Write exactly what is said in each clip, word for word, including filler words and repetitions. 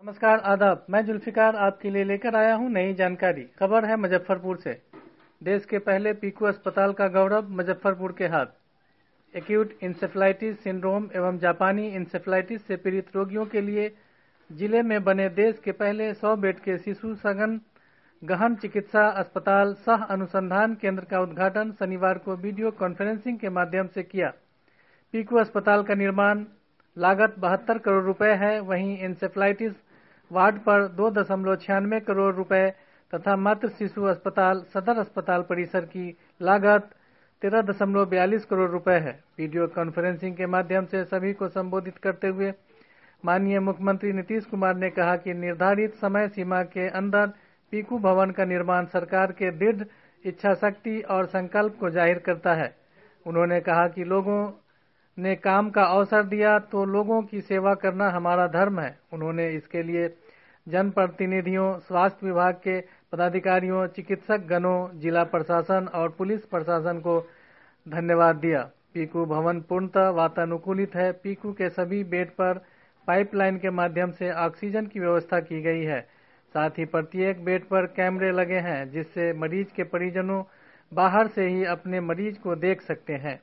नमस्कार, आदाब। मैं जुल्फिकार आपके लिए लेकर आया हूं नई जानकारी। खबर है मुजफ्फरपुर से। देश के पहले पीकू अस्पताल का गौरव मुजफ्फरपुर के हाथ। एक्यूट इंसेफ्लाइटिस सिंड्रोम एवं जापानी इंसेफ्लाइटिस से पीड़ित रोगियों के लिए जिले में बने देश के पहले सौ बेड के शिशु सघन गहन चिकित्सा अस्पताल सह अनुसंधान केंद्र का उद्घाटन शनिवार को वीडियो कॉन्फ्रेंसिंग के माध्यम से किया। पीकू अस्पताल का निर्माण लागत बहत्तर करोड़ रुपए है। वहीं इंसेफ्लाइटिस वार्ड पर दो दशमलव छियानवे करोड़ रुपए तथा मातृ शिशु अस्पताल सदर अस्पताल परिसर की लागत तेरह दशमलव बयालीस करोड़ रुपए है। वीडियो कॉन्फ्रेंसिंग के माध्यम से सभी को संबोधित करते हुए माननीय मुख्यमंत्री नीतीश कुमार ने कहा कि निर्धारित समय सीमा के अंदर पीकू भवन का निर्माण सरकार के दृढ़ इच्छा शक्ति और संकल्प को जाहिर करता है। उन्होंने कहा कि लोगों ने काम का अवसर दिया तो लोगों की सेवा करना हमारा धर्म है। उन्होंने इसके लिए जनप्रतिनिधियों, स्वास्थ्य विभाग के पदाधिकारियों, चिकित्सक गणों, जिला प्रशासन और पुलिस प्रशासन को धन्यवाद दिया। पीकू भवन पूर्णतः वातानुकूलित है। पीकू के सभी बेड पर पाइपलाइन के माध्यम से ऑक्सीजन की व्यवस्था की गई है। साथ ही प्रत्येक बेड पर कैमरे लगे हैं जिससे मरीज के परिजनों बाहर से ही अपने मरीज को देख सकते हैं।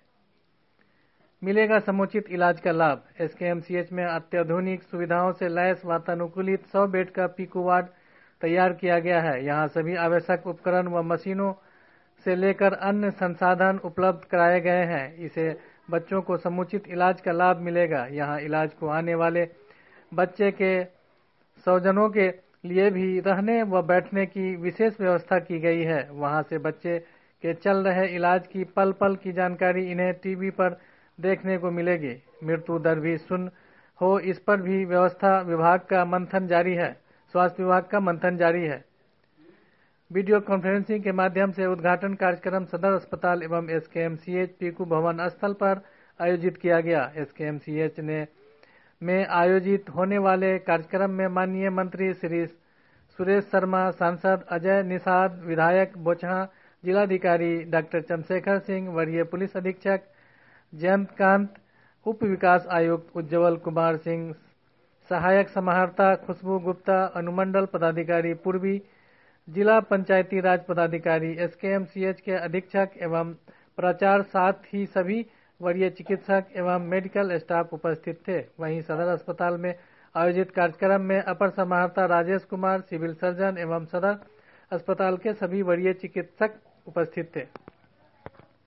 मिलेगा समुचित इलाज का लाभ। एसकेएमसीएच में अत्याधुनिक सुविधाओं से लैस वातानुकूलित सौ बेड का पीकू वार्ड तैयार किया गया है। यहां सभी आवश्यक उपकरण व मशीनों से लेकर अन्य संसाधन उपलब्ध कराए गए हैं। इसे बच्चों को समुचित इलाज का लाभ मिलेगा। यहां इलाज को आने वाले बच्चे के स्वजनों के लिए भी रहने व बैठने की विशेष व्यवस्था की गई है। वहां से बच्चे के चल रहे इलाज की पल पल की जानकारी इन्हें टीवी पर देखने को मिलेगी। मृत्यु दर भी शून्य हो, इस पर भी व्यवस्था विभाग का मंथन जारी है स्वास्थ्य विभाग का मंथन जारी है। वीडियो कॉन्फ्रेंसिंग के माध्यम से उद्घाटन कार्यक्रम सदर अस्पताल एवं एसकेएमसीएच पीकू भवन स्थल पर आयोजित किया गया। एसकेएमसीएच ने में आयोजित होने वाले कार्यक्रम में माननीय मंत्री श्री सुरेश शर्मा, सांसद अजय निषाद, विधायक बोचहा, जिलाधिकारी डॉक्टर चंद्रशेखर सिंह, वरीय पुलिस अधीक्षक जयंतकांत, उप विकास आयुक्त उज्जवल कुमार सिंह, सहायक समाहर्ता खुशबू गुप्ता, अनुमंडल पदाधिकारी पूर्वी, जिला पंचायती राज पदाधिकारी, एसकेएमसीएच के अधीक्षक एवं प्राचार्य, साथ ही सभी वरीय चिकित्सक एवं मेडिकल स्टाफ उपस्थित थे। वहीं सदर अस्पताल में आयोजित कार्यक्रम में अपर समाहर्ता राजेश कुमार, सिविल सर्जन एवं सदर अस्पताल के सभी वरीय चिकित्सक उपस्थित थे।